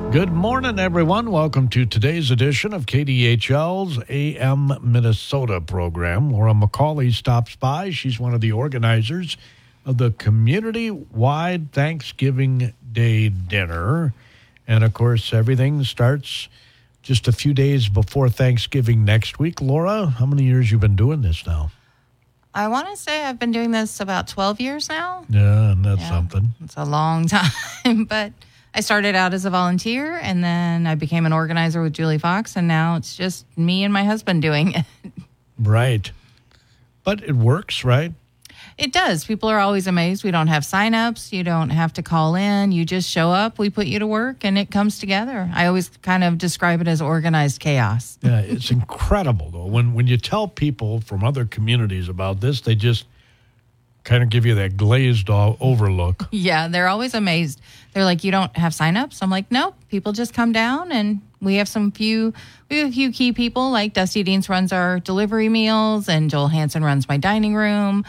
Good morning, everyone. Welcome to today's edition of KDHL's AM Minnesota program. Laura McCauley stops by. She's one of the organizers of the community-wide Thanksgiving Day dinner. And, of course, everything starts just a few days before Thanksgiving next week. Laura, how many years you been doing this now? I want to say I've been doing this about 12 years now. Yeah, and that's something. It's a long time, but I started out as a volunteer, and then I became an organizer with Julie Fox, and now it's just me and my husband doing it. Right. But it works, right? It does. People are always amazed. We don't have sign-ups. You don't have to call in. You just show up. We put you to work, and it comes together. I always kind of describe it as organized chaos. Yeah, it's incredible, though. When you tell people from other communities about this, they just kind of give you that glazed overlook. Yeah, they're always amazed. They're like, you don't have signups? I'm like, nope. People just come down, and we have a few key people, like Dusty Deans runs our delivery meals, and Joel Hansen runs my dining room.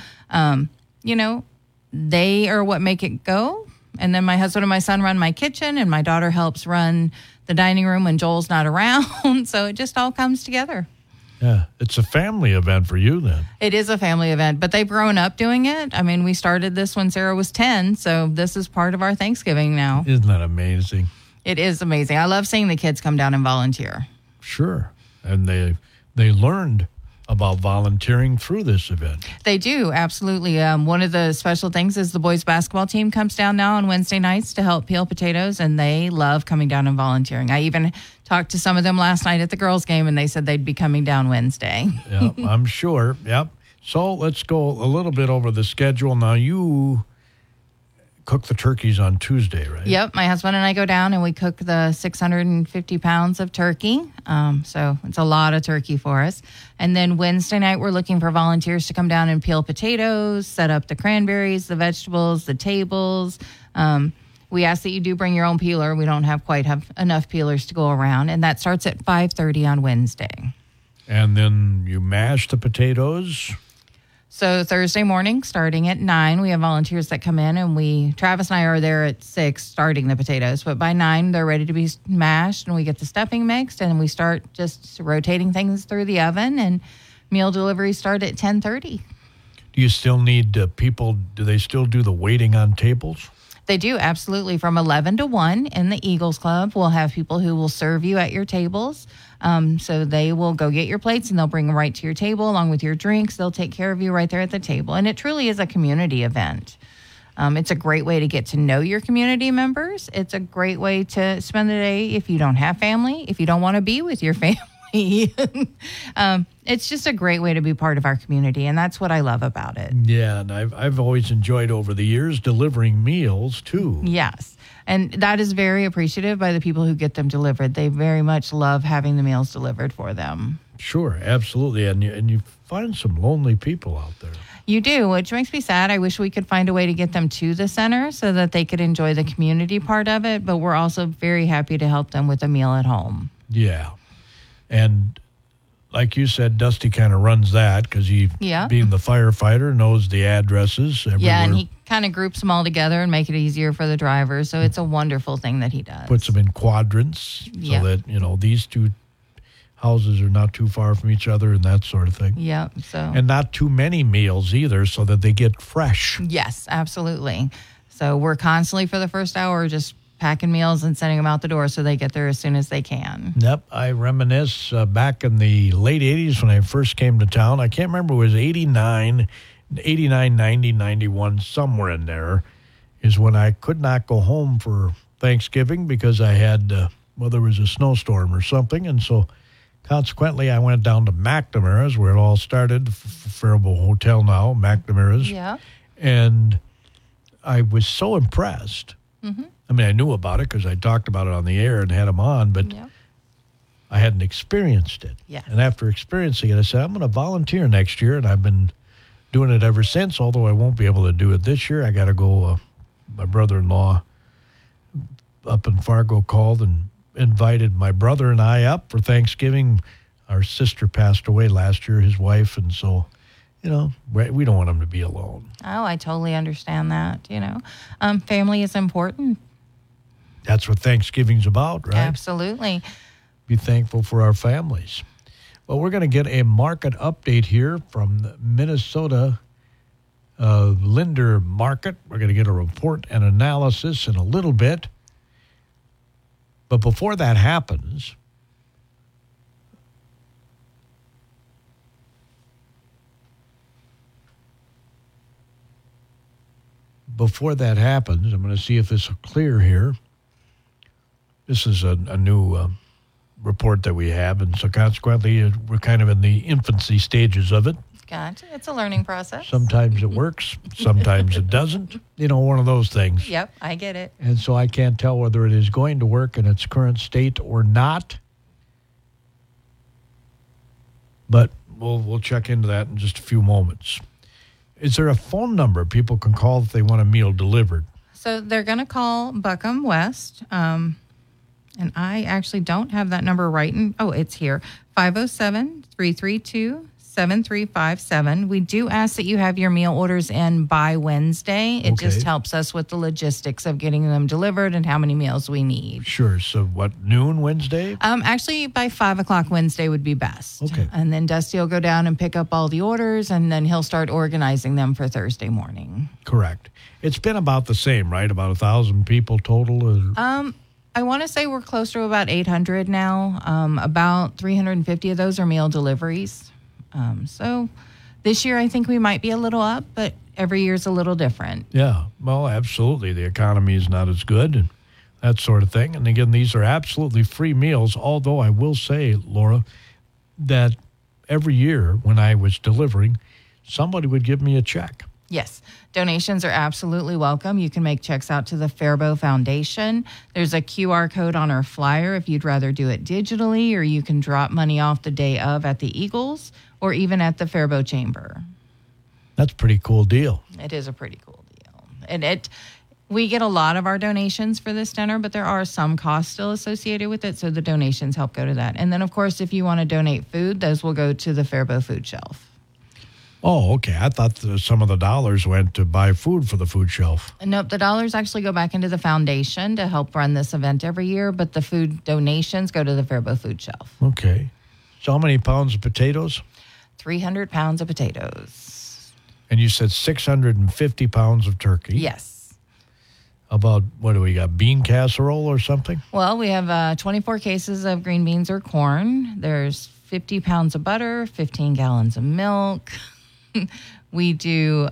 They are what make it go. And then my husband and my son run my kitchen, and my daughter helps run the dining room when Joel's not around. So it just all comes together. Yeah, it's a family event for you then. It is a family event, but they've grown up doing it. I mean, we started this when Sarah was 10, so this is part of our Thanksgiving now. Isn't that amazing? It is amazing. I love seeing the kids come down and volunteer. Sure. And they learned about volunteering through this event. They do, absolutely. One of the special things is the boys basketball team comes down now on Wednesday nights to help peel potatoes, and they love coming down and volunteering. I even talked to some of them last night at the girls' game, and they said they'd be coming down Wednesday. Yeah, I'm sure. Yep. So let's go a little bit over the schedule. Now, you cook the turkeys on Tuesday, right? Yep. My husband and I go down and we cook the 650 pounds of turkey. So it's a lot of turkey for us. And then Wednesday night, we're looking for volunteers to come down and peel potatoes, set up the cranberries, the vegetables, the tables. We ask that you do bring your own peeler. We don't have enough peelers to go around. And that starts at 5:30 on Wednesday. And then you mash the potatoes. So Thursday morning, starting at 9, we have volunteers that come in, and Travis and I are there at 6 starting the potatoes. But by 9, they're ready to be mashed, and we get the stuffing mixed, and we start just rotating things through the oven, and meal deliveries start at 10:30. Do you still need people? Do they still do the waiting on tables? They do, absolutely. From 11 to 1 in the Eagles Club, we'll have people who will serve you at your tables. So they will go get your plates, and they'll bring them right to your table along with your drinks. They'll take care of you right there at the table. And it truly is a community event. It's a great way to get to know your community members. It's a great way to spend the day if you don't have family, if you don't want to be with your family. It's just a great way to be part of our community, and that's what I love about it. Yeah, and I've always enjoyed over the years delivering meals, too. Yes, and that is very appreciative by the people who get them delivered. They very much love having the meals delivered for them. Sure, absolutely, and you find some lonely people out there. You do, which makes me sad. I wish we could find a way to get them to the center so that they could enjoy the community part of it, but we're also very happy to help them with a meal at home. Yeah. And like you said, Dusty kind of runs that because he, being the firefighter, knows the addresses everywhere. Yeah, and he kind of groups them all together and make it easier for the drivers. So it's a wonderful thing that he does. Puts them in quadrants so that, these two houses are not too far from each other and that sort of thing. Yeah. And not too many meals either so that they get fresh. Yes, absolutely. So we're constantly for the first hour just packing meals and sending them out the door so they get there as soon as they can. Yep. I reminisce back in the late 80s when I first came to town. I can't remember, it was 89, 90, 91, somewhere in there is when I could not go home for Thanksgiving because I had, there was a snowstorm or something. And so consequently, I went down to McNamara's where it all started, Faribault Hotel now, McNamara's. Yeah. And I was so impressed. Mm-hmm. I mean, I knew about it because I talked about it on the air and had them on, but I hadn't experienced it. Yeah. And after experiencing it, I said, I'm going to volunteer next year, and I've been doing it ever since, although I won't be able to do it this year. I got to go, my brother-in-law up in Fargo called and invited my brother and I up for Thanksgiving. Our sister passed away last year, his wife, and so, we don't want him to be alone. Oh, I totally understand that, Family is important. That's what Thanksgiving's about, right? Absolutely. Be thankful for our families. Well, we're going to get a market update here from the Minnesota Linder Market. We're going to get a report and analysis in a little bit. But before that happens, I'm going to see if this will clear here. This is a new report that we have, and so consequently, we're kind of in the infancy stages of it. Gotcha. It's a learning process. Sometimes it works, sometimes it doesn't. One of those things. Yep, I get it. And so I can't tell whether it is going to work in its current state or not. But we'll check into that in just a few moments. Is there a phone number people can call if they want a meal delivered? So they're going to call Buckham West. And I actually don't have that number right. It's here. 507-332-7357. We do ask that you have your meal orders in by Wednesday. It just helps us with the logistics of getting them delivered and how many meals we need. Sure. So what, noon Wednesday? Actually, by 5 o'clock Wednesday would be best. Okay. And then Dusty will go down and pick up all the orders, and then he'll start organizing them for Thursday morning. Correct. It's been about the same, right? About 1,000 people total? I want to say we're close to about 800 now. About 350 of those are meal deliveries. So this year I think we might be a little up, but every year's a little different. Yeah, well, absolutely. The economy is not as good and that sort of thing. And again, these are absolutely free meals, although I will say, Laura, that every year when I was delivering, somebody would give me a check. Yes. Donations are absolutely welcome. You can make checks out to the Faribault Foundation. There's a QR code on our flyer if you'd rather do it digitally, or you can drop money off the day of at the Eagles or even at the Faribault Chamber. That's a pretty cool deal. It is a pretty cool deal. And we get a lot of our donations for this dinner, but there are some costs still associated with it, so the donations help go to that. And then, of course, if you want to donate food, those will go to the Faribault Food Shelf. Oh, okay. I thought some of the dollars went to buy food for the food shelf. Nope, the dollars actually go back into the foundation to help run this event every year, but the food donations go to the Faribault Food Shelf. Okay. So how many pounds of potatoes? 300 pounds of potatoes. And you said 650 pounds of turkey. Yes. About, what do we got, bean casserole or something? Well, we have 24 cases of green beans or corn. There's 50 pounds of butter, 15 gallons of milk. We do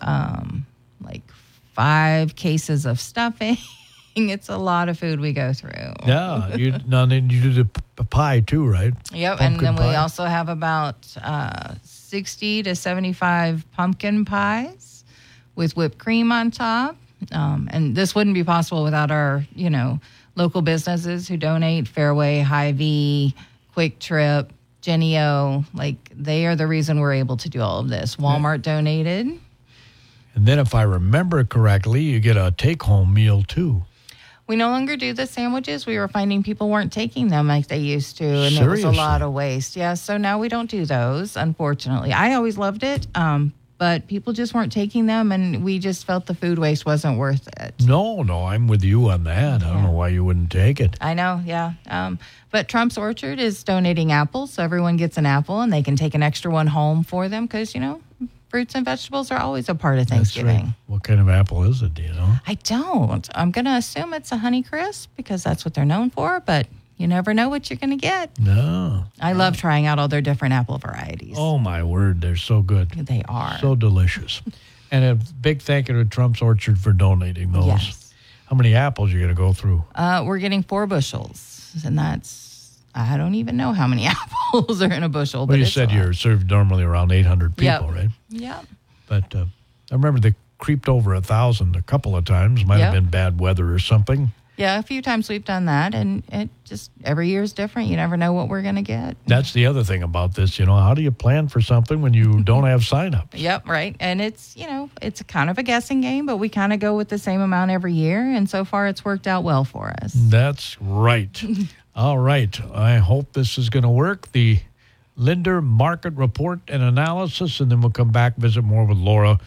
5 cases of stuffing. It's a lot of food we go through. Yeah. Then you do the pie too, right? Yep. Pumpkin and then pie. We also have about 60 to 75 pumpkin pies with whipped cream on top. And this wouldn't be possible without our, local businesses who donate. Fairway, Hy-Vee, Quick Trip, Jenny-O, they are the reason we're able to do all of this. Walmart donated. And then if I remember correctly, you get a take-home meal too. We no longer do the sandwiches. We were finding people weren't taking them like they used to, and Seriously? It was a lot of waste. Yeah, so now we don't do those, unfortunately. I always loved it, but people just weren't taking them, and we just felt the food waste wasn't worth it. No, I'm with you on that. I don't know why you wouldn't take it. I know, yeah. But Trump's Orchard is donating apples, so everyone gets an apple, and they can take an extra one home for them because, fruits and vegetables are always a part of Thanksgiving. That's right. What kind of apple is it, do you know? I don't. I'm going to assume it's a Honeycrisp because that's what they're known for, but you never know what you're going to get. No. I love trying out all their different apple varieties. Oh, my word. They're so good. They are. So delicious. And a big thank you to Trump's Orchard for donating those. Yes. How many apples are you going to go through? We're getting 4 bushels, and I don't even know how many apples are in a bushel. Well, you said you're served normally around 800 people, right? Yeah. But I remember they creeped over 1,000 a couple of times. Might have been bad weather or something. Yeah, a few times we've done that, and it just every year is different. You never know what we're going to get. That's the other thing about this. How do you plan for something when you don't have signups? Yep, right. And it's, it's kind of a guessing game, but we kind of go with the same amount every year, and so far it's worked out well for us. That's right. All right. I hope this is going to work. The Linder Market Report and Analysis, and then we'll come back, visit more with Laura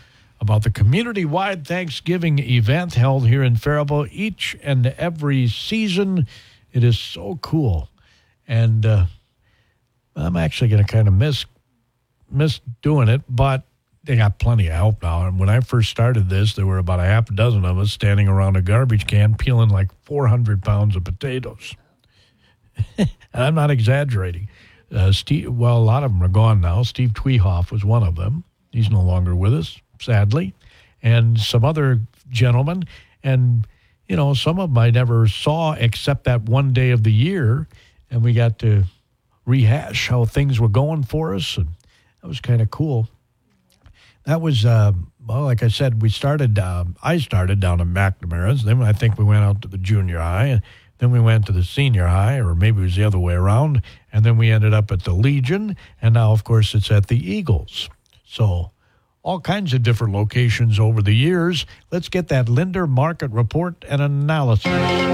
about the community-wide Thanksgiving event held here in Faribault each and every season. It is so cool. And I'm actually going to kind of miss doing it, but they got plenty of help now. And when I first started this, there were about a half a dozen of us standing around a garbage can peeling like 400 pounds of potatoes. And I'm not exaggerating. A lot of them are gone now. Steve Tweehoff was one of them. He's no longer with us, sadly. And some other gentlemen. And, some of them I never saw except that one day of the year. And we got to rehash how things were going for us. And that was kind of cool. That was, like I said, I started down at McNamara's. Then I think we went out to the junior high. And then we went to the senior high, or maybe it was the other way around. And then we ended up at the Legion. And now, of course, it's at the Eagles. So all kinds of different locations over the years. Let's get that Linder Market Report and Analysis.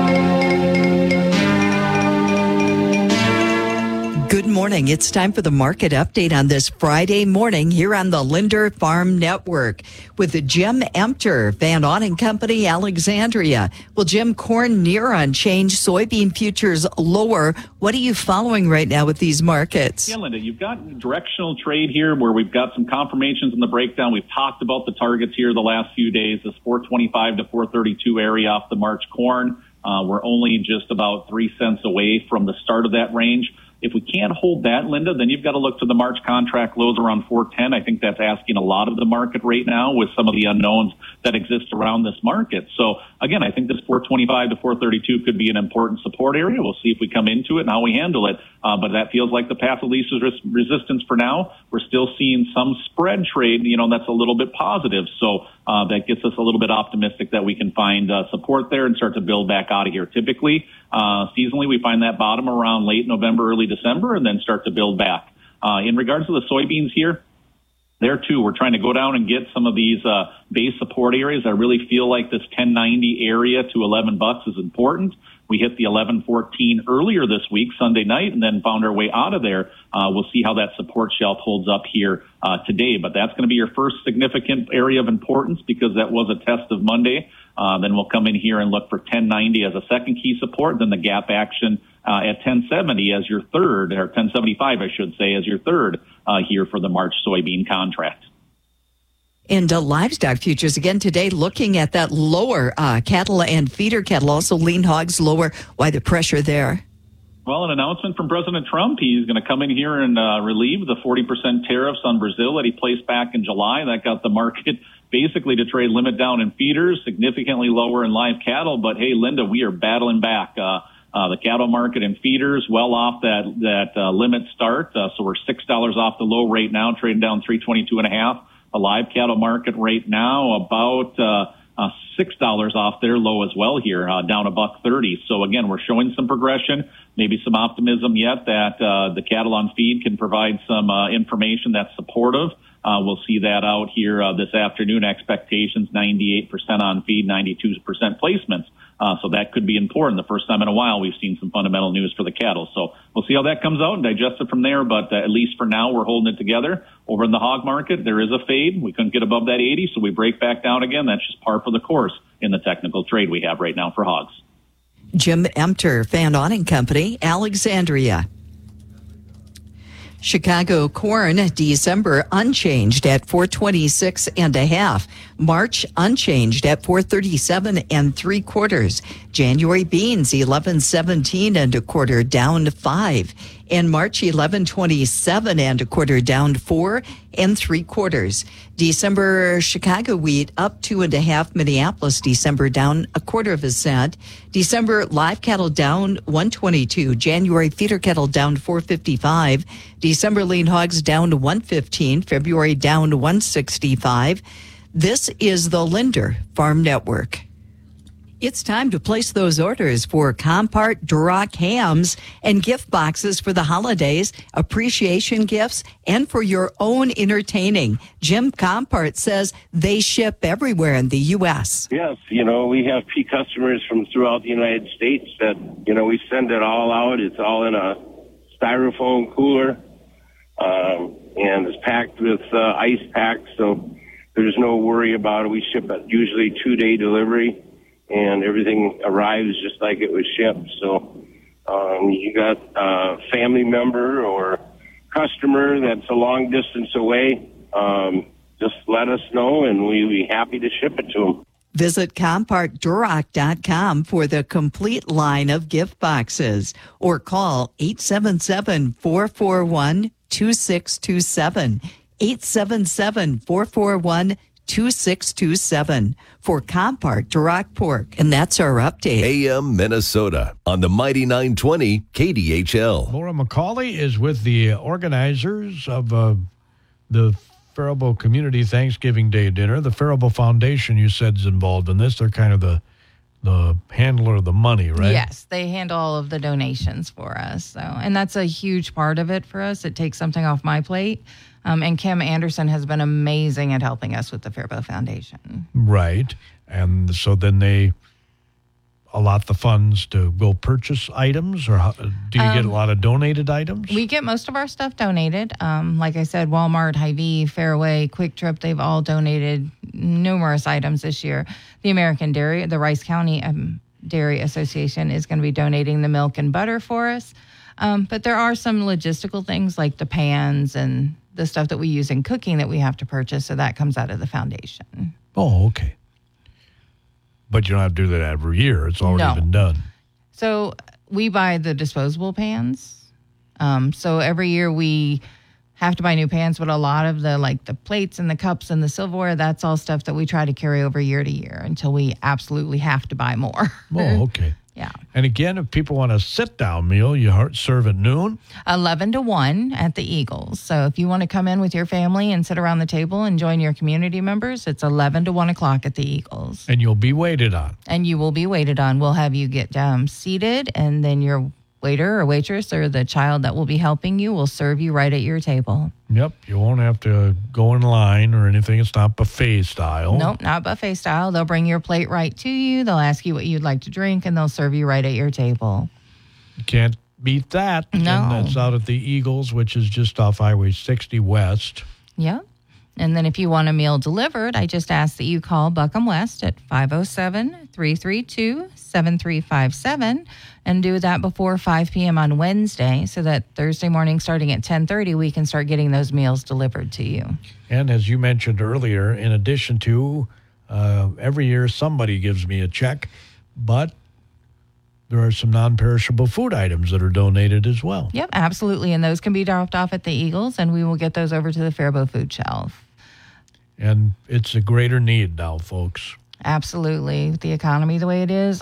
Good morning. It's time for the market update on this Friday morning here on the Linder Farm Network with Jim Emter, Van Auning Company, Alexandria. Well, Jim, corn near unchanged, soybean futures lower. What are you following right now with these markets? Yeah, Linda, you've got directional trade here where we've got some confirmations in the breakdown. We've talked about the targets here the last few days, this 425 to 432 area off the March corn. We're only just about 3 cents away from the start of that range. If we can't hold that, Linda, then you've got to look to the March contract lows around 410. I think that's asking a lot of the market right now with some of the unknowns that exist around this market. So, again, I think this 425 to 432 could be an important support area. We'll see if we come into it and how we handle it. But that feels like the path of least resistance for now. We're still seeing some spread trade, that's a little bit positive. So that gets us a little bit optimistic that we can find support there and start to build back out of here. Typically, seasonally, we find that bottom around late November, early December, and then start to build back. In regards to the soybeans here, there too, we're trying to go down and get some of these base support areas. I really feel like this 1090 area to $11 is important. We hit the 1114 earlier this week, Sunday night, and then found our way out of there. We'll see how that support shelf holds up here today. But that's going to be your first significant area of importance because that was a test of Monday. Then we'll come in here and look for 1090 as a second key support, then the gap action at 1070 as your third, or 1075, I should say, as your third here for the March soybean contract. And livestock futures again today looking at that lower cattle and feeder cattle, also lean hogs lower. Why the pressure there? Well, an announcement from President Trump. He's going to come in here and relieve the 40% tariffs on Brazil that he placed back in July. That got the market basically to trade limit down in feeders, significantly lower in live cattle. But hey, Linda, we are battling back. The cattle market and feeders well off that limit start. So we're $6 off the low rate now, trading down 322.5. A live cattle market right now about $6 off their low as well here, down $1.30. So again, we're showing some progression, maybe some optimism yet that the cattle on feed can provide some information that's supportive. We'll see that out here this afternoon. Expectations 98% on feed, 92% placements. So that could be important. The first time in a while we've seen some fundamental news for the cattle. So we'll see how that comes out and digest it from there. But at least for now, we're holding it together. Over in the hog market, there is a fade. We couldn't get above that 80, so we break back down again. That's just par for the course in the technical trade we have right now for hogs. Jim Emter, Van Auning Company, Alexandria. Chicago corn, December unchanged at 426.5. March unchanged at 437.75. January beans 1117.25 down 5. In March 1127.25 down 4 3/4. December Chicago wheat up 2.5. Minneapolis December down 1/4 cent. December live cattle down 122. January feeder cattle down 455. December lean hogs down 115. February down 165. This is the Linder Farm Network. It's time to place those orders for Compart Duroc hams and gift boxes for the holidays, appreciation gifts, and for your own entertaining. Jim Compart says they ship everywhere in the U.S. Yes, we have customers from throughout the United States that, we send it all out. It's all in a styrofoam cooler, and it's packed with ice packs. So there's no worry about it. We ship it usually 2-day delivery, and everything arrives just like it was shipped. So you got a family member or customer that's a long distance away, just let us know, and we'll be happy to ship it to them. Visit CompartDuroc.com for the complete line of gift boxes or call 877-441-2627. 877-441-2627 for Compart Duroc Pork. And that's our update. AM Minnesota on the Mighty 920 KDHL. Laura McCauley is with the organizers of the Faribault Community Thanksgiving Day dinner. The Faribault Foundation, you said, is involved in this. They're kind of the handler of the money, right? Yes, they handle all of the donations for us. So, and that's a huge part of it for us. It takes something off my plate. And Kim Anderson has been amazing at helping us with the Faribault Foundation. Right. And so then they allot the funds to go purchase items, or do you get a lot of donated items? We get most of our stuff donated. Like I said, Walmart, Hy-Vee, Fairway, Quick Trip, they've all donated numerous items this year. The American Dairy, the Rice County Dairy Association is going to be donating the milk and butter for us. But there are some logistical things like the pans and the stuff that we use in cooking that we have to purchase, so that comes out of the foundation. Oh, okay. But you don't have to do that every year. It's already been done. So we buy the disposable pans. So every year we have to buy new pans, but a lot of the plates and the cups and the silverware, that's all stuff that we try to carry over year to year until we absolutely have to buy more. Oh, okay. Yeah. And again, if people want a sit-down meal, you serve at noon? 11 to 1 at the Eagles. So if you want to come in with your family and sit around the table and join your community members, it's 11 to 1 o'clock at the Eagles. And you'll be waited on. And you will be waited on. We'll have you get seated, and then your waiter or waitress or the child that will be helping you will serve you right at your table. Yep. You won't have to go in line or anything. It's not buffet style. Nope, not buffet style. They'll bring your plate right to you. They'll ask you what you'd like to drink, and they'll serve you right at your table. You can't beat that. No. And that's out at the Eagles, which is just off Highway 60 West. Yep. And then if you want a meal delivered, I just ask that you call Buckham West at 507-332-7357 and do that before 5 p.m. on Wednesday so that Thursday morning starting at 10:30, we can start getting those meals delivered to you. And as you mentioned earlier, in addition to every year somebody gives me a check, but there are some non-perishable food items that are donated as well. Yep, absolutely. And those can be dropped off at the Eagles, and we will get those over to the Faribault food shelf. And it's a greater need now, folks. Absolutely. With the economy the way it is,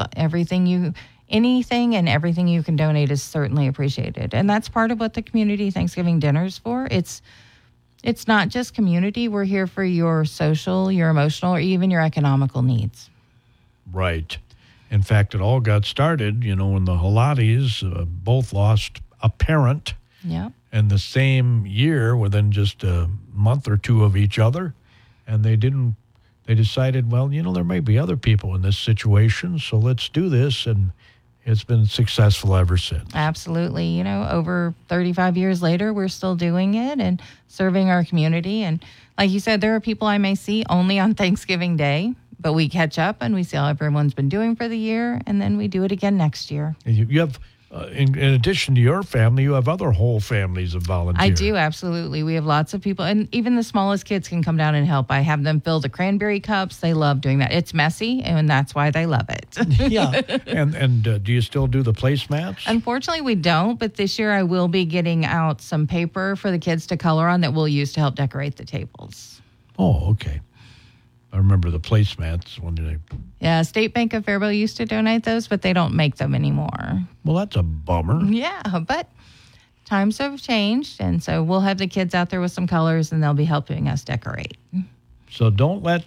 anything and everything you can donate is certainly appreciated. And that's part of what the community Thanksgiving dinner is for. It's not just community. We're here for your social, your emotional, or even your economical needs. Right. In fact, it all got started, when the Halates both lost a parent. Yeah. In the same year, within just a month or two of each other. And they decided, well, there may be other people in this situation, so let's do this. And it's been successful ever since. Absolutely. Over 35 years later, we're still doing it and serving our community. And like you said, there are people I may see only on Thanksgiving Day, but we catch up and we see how everyone's been doing for the year, and then we do it again next year. You have, in addition to your family, you have other whole families of volunteers. I do, absolutely. We have lots of people, and even the smallest kids can come down and help. I have them fill the cranberry cups. They love doing that. It's messy, and that's why they love it. Yeah. And do you still do the placemats? Unfortunately, we don't, but this year I will be getting out some paper for the kids to color on that we'll use to help decorate the tables. Oh, okay. I remember the placemats when they... Yeah, State Bank of Faribault used to donate those, but they don't make them anymore. Well, that's a bummer. Yeah, but times have changed, and so we'll have the kids out there with some colors, and they'll be helping us decorate. So don't let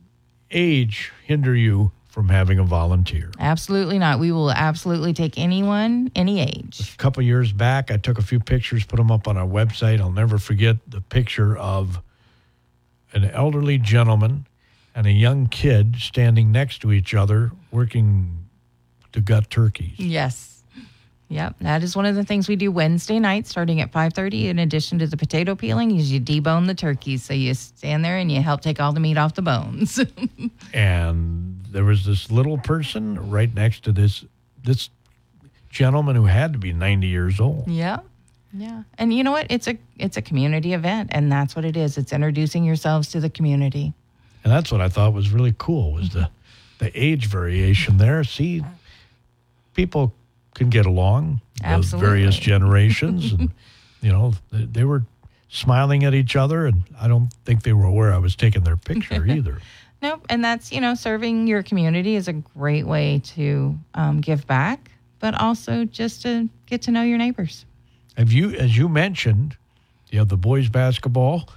age hinder you from having a volunteer. Absolutely not. We will absolutely take anyone, any age. A couple years back, I took a few pictures, put them up on our website. I'll never forget the picture of an elderly gentleman and a young kid standing next to each other working to gut turkeys. Yes. Yep, that is one of the things we do Wednesday night starting at 5:30. In addition to the potato peeling, is you debone the turkeys. So you stand there and you help take all the meat off the bones. And there was this little person right next to this gentleman who had to be 90 years old. Yeah. Yeah. And you know what? It's a community event, and that's what it is. It's introducing yourselves to the community. And that's what I thought was really cool was the age variation there. See, people can get along, the Absolutely. various generations. And, they were smiling at each other, and I don't think they were aware I was taking their picture either. Nope. And that's, serving your community is a great way to give back, but also just to get to know your neighbors. Have you, as you mentioned, you have the boys basketball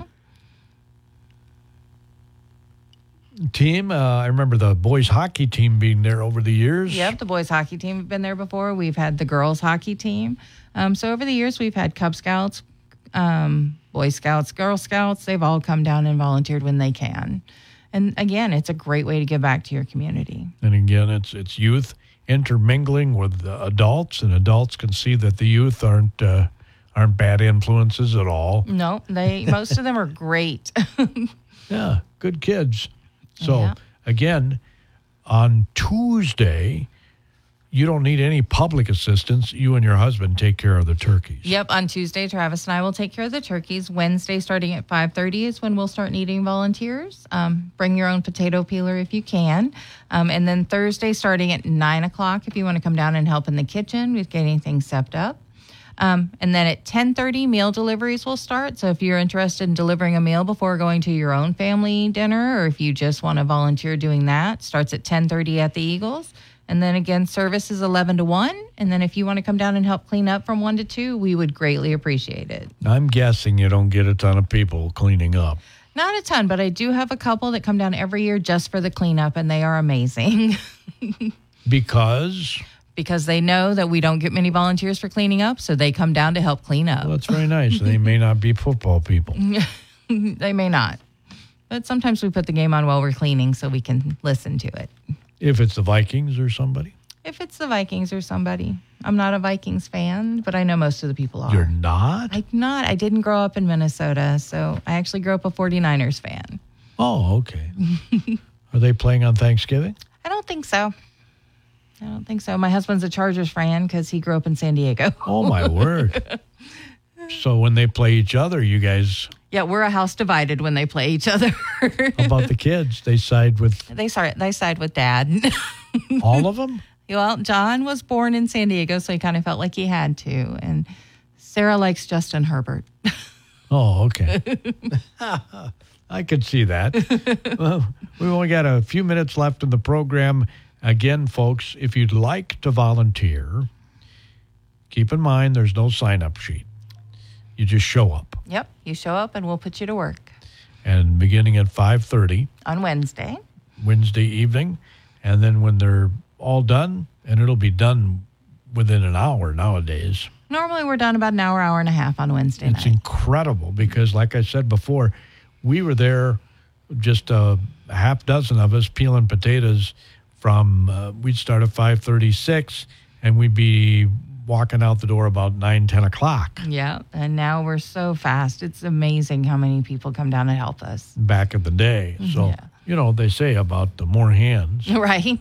team. I remember the boys hockey team being there over the years. Yep, the boys hockey team have been there before. We've had the girls hockey team. So over the years, we've had Cub Scouts, Boy Scouts, Girl Scouts. They've all come down and volunteered when they can. And again, it's a great way to give back to your community. And again, it's youth intermingling with the adults, and adults can see that the youth aren't bad influences at all. No, most of them are great. Yeah, good kids. So Yeah. again, on Tuesday, you don't need any public assistance. You and your husband take care of the turkeys. Yep, on Tuesday, Travis and I will take care of the turkeys. Wednesday, starting at 5:30 is when we'll start needing volunteers. Bring your own potato peeler if you can. And then Thursday, starting at 9 o'clock, if you want to come down and help in the kitchen with getting things set up. And then at 10:30, meal deliveries will start. So if you're interested in delivering a meal before going to your own family dinner, or if you just want to volunteer doing that, starts at 10:30 at the Eagles. And then again, service is 11 to 1. And then if you want to come down and help clean up from 1 to 2, we would greatly appreciate it. I'm guessing you don't get a ton of people cleaning up. Not a ton, but I do have a couple that come down every year just for the cleanup, and they are amazing. Because Because they know that we don't get many volunteers for cleaning up, so they come down to help clean up. well, that's very nice. They may not be football people. They may not. But sometimes we put the game on while we're cleaning so we can listen to it. If it's the Vikings or somebody. If it's the Vikings or somebody. I'm not a Vikings fan, but I know most of the people are. You're not? I'm not. I didn't grow up in Minnesota, so I actually grew up a 49ers fan. Oh, okay. Are they playing on Thanksgiving? I don't think so. My husband's a Chargers fan because he grew up in San Diego. Oh, my word. So when they play each other, you guys, Yeah, we're a house divided when they play each other. how about the kids? They side with They side with Dad. all of them? Well, John was born in San Diego, so he kind of felt like he had to. And Sarah likes Justin Herbert. Oh, okay. I could see that. Well, we've only got a few minutes left in the program. Again, folks, if you'd like to volunteer, keep in mind there's no sign-up sheet. You just show up. Yep, you show up and we'll put you to work And beginning at 5:30 on Wednesday. Wednesday evening, and then when they're all done, and it'll be done within an hour nowadays. Normally we're done about an hour, hour and a half on Wednesday It's night. incredible because, like I said before, we were there, just a half dozen of us peeling potatoes from, we'd start at 5:36, and we'd be walking out the door about 9, 10 o'clock. Yeah, and now we're so fast. It's amazing how many people come down and help us. Back in the day. So, Yeah. they say about the more hands. Right?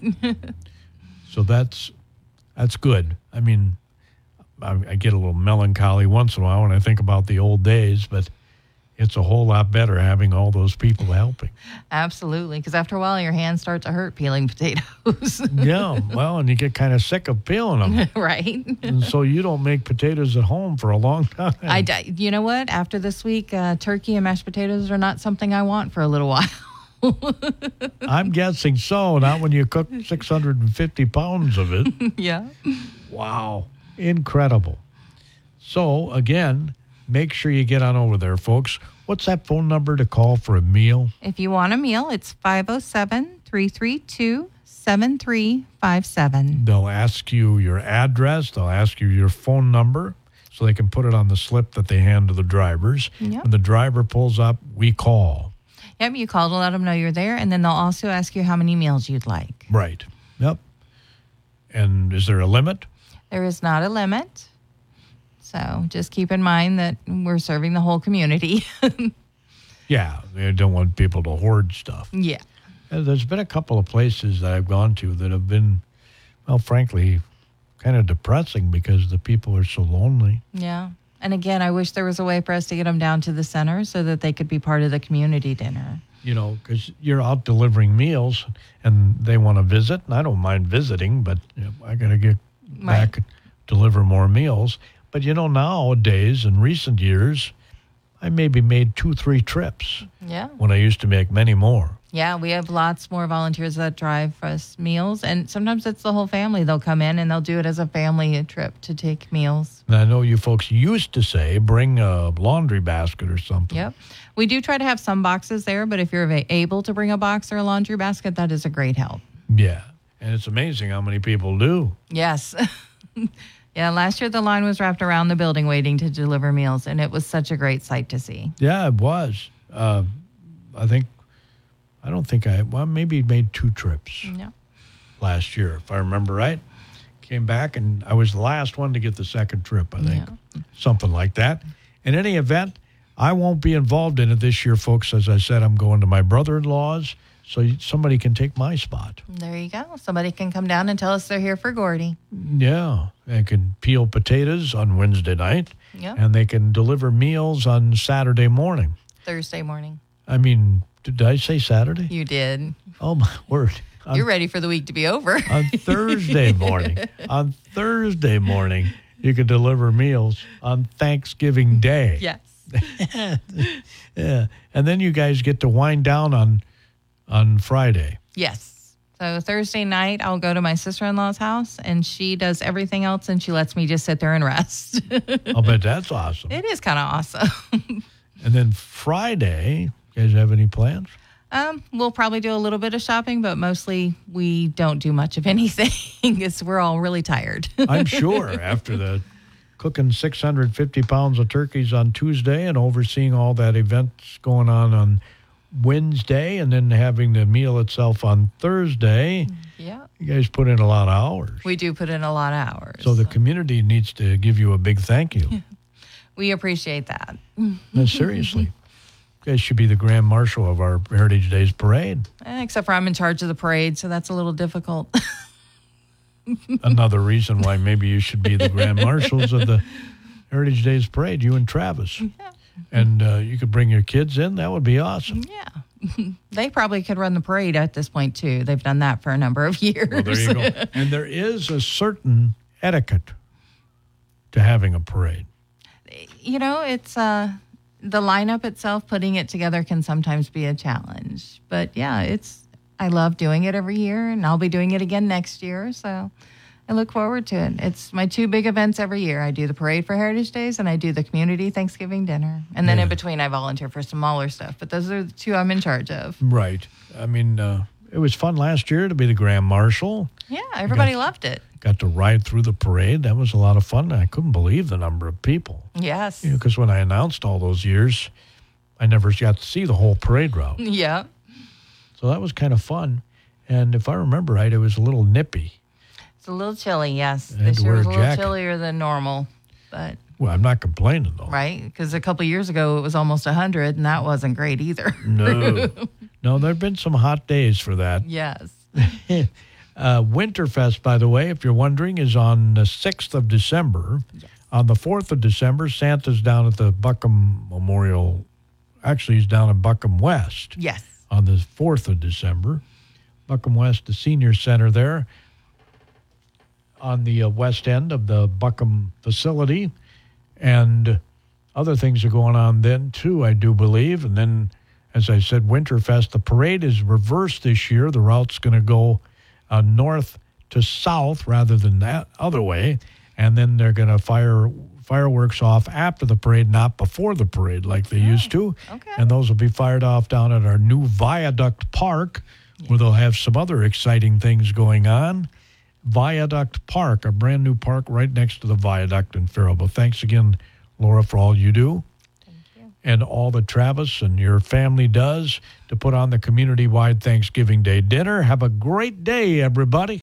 So that's good. I mean, I get a little melancholy once in a while when I think about the old days, but it's a whole lot better having all those people helping. Absolutely, because after a while your hands start to hurt peeling potatoes. Yeah, well, and you get kind of sick of peeling them. Right? And so you don't make potatoes at home for a long time. You know what? After this week, turkey and mashed potatoes are not something I want for a little while. I'm guessing so, not when you cook 650 pounds of it. Yeah. Wow, incredible. So, again, make sure you get on over there, folks. What's that phone number to call for a meal? If you want a meal, it's 507-332-7357. They'll ask you your address. They'll ask you your phone number so they can put it on the slip that they hand to the drivers. Yep. When the driver pulls up, we call. Yep, you call to let them know you're there, and then they'll also ask you how many meals you'd like. Right. Yep. And is there a limit? There is not a limit. So just keep in mind that we're serving the whole community. Yeah, they don't want people to hoard stuff. Yeah. There's been a couple of places that I've gone to that have been, well, frankly, kind of depressing because the people are so lonely. Yeah. And again, I wish there was a way for us to get them down to the center so that they could be part of the community dinner. You know, because you're out delivering meals and they want to visit. And I don't mind visiting, but I got to get back and deliver more meals. But, nowadays, in recent years, I maybe made 2-3 trips. Yeah. When I used to make many more. Yeah, we have lots more volunteers that drive us meals. And sometimes it's the whole family. They'll come in and they'll do it as a family trip to take meals. And I know you folks used to say bring a laundry basket or something. Yep. We do try to have some boxes there, but if you're able to bring a box or a laundry basket, that is a great help. Yeah. And it's amazing how many people do. Yes. Yeah, last year the line was wrapped around the building waiting to deliver meals, and it was such a great sight to see. Yeah, it was. I don't think maybe made 2 trips last year, if I remember right. Came back, and I was the last one to get the second trip, I think. Yeah. Something like that. In any event, I won't be involved in it this year, folks. As I said, I'm going to my brother-in-law's, so somebody can take my spot. There you go. Somebody can come down and tell us they're here for Gordy. Yeah. They can peel potatoes on Wednesday night, and they can deliver meals on Saturday morning. Thursday morning. I mean, did I say Saturday? You did. Oh, my word. You're ready for the week to be over. On Thursday morning. On Thursday morning, you can deliver meals on Thanksgiving Day. Yes. Yeah. And then you guys get to wind down on Friday. Yes. So Thursday night, I'll go to my sister-in-law's house, and she does everything else, and she lets me just sit there and rest. I'll bet that's awesome. It is kind of awesome. And then Friday, you guys have any plans? We'll probably do a little bit of shopping, but mostly we don't do much of anything because we're all really tired. I'm sure after the cooking 650 pounds of turkeys on Tuesday and overseeing all that events going on Wednesday and then having the meal itself on Thursday. Yeah. You guys put in a lot of hours. We do put in a lot of hours. So the community needs to give you a big thank you. We appreciate that. No, seriously. You guys should be the Grand Marshal of our Heritage Days Parade. Except for I'm in charge of the parade, so that's a little difficult. Another reason why maybe you should be the Grand Marshals of the Heritage Days Parade, you and Travis. Yeah. And you could bring your kids in. That would be awesome. Yeah. They probably could run the parade at this point, too. They've done that for a number of years. Well, there you go. And there is a certain etiquette to having a parade. It's the lineup itself, putting it together can sometimes be a challenge. But, yeah, I love doing it every year, and I'll be doing it again next year. So I look forward to it. It's my 2 big events every year. I do the parade for Heritage Days, and I do the community Thanksgiving dinner. And then in between, I volunteer for smaller stuff. But those are the 2 I'm in charge of. Right. I mean, it was fun last year to be the Grand Marshal. Yeah, everybody loved it. Got to ride through the parade. That was a lot of fun. I couldn't believe the number of people. Yes. Because when I announced all those years, I never got to see the whole parade route. Yeah. So that was kind of fun. And if I remember right, it was a little nippy. It's a little chilly, yes. This year was a little chillier than normal. But well, I'm not complaining, though. Right? Because a couple of years ago, it was almost 100, and that wasn't great either. No, there have been some hot days for that. Yes. Winterfest, by the way, if you're wondering, is on the 6th of December. Yes. On the 4th of December, Santa's down at the Buckham Memorial. Actually, he's down at Buckham West. Yes. On the 4th of December. Buckham West, the senior center there on the west end of the Buckham facility. And other things are going on then, too, I do believe. And then, as I said, Winterfest, the parade is reversed this year. The route's going to go north to south rather than that other way. And then they're going to fire fireworks off after the parade, not before the parade like they used to. Okay. And those will be fired off down at our new Viaduct Park, where they'll have some other exciting things going on. Viaduct Park, a brand new park right next to the Viaduct in Faribault. Thanks again, Laura, for all you do. Thank you. And all that Travis and your family does to put on the community-wide Thanksgiving Day dinner. Have a great day, everybody.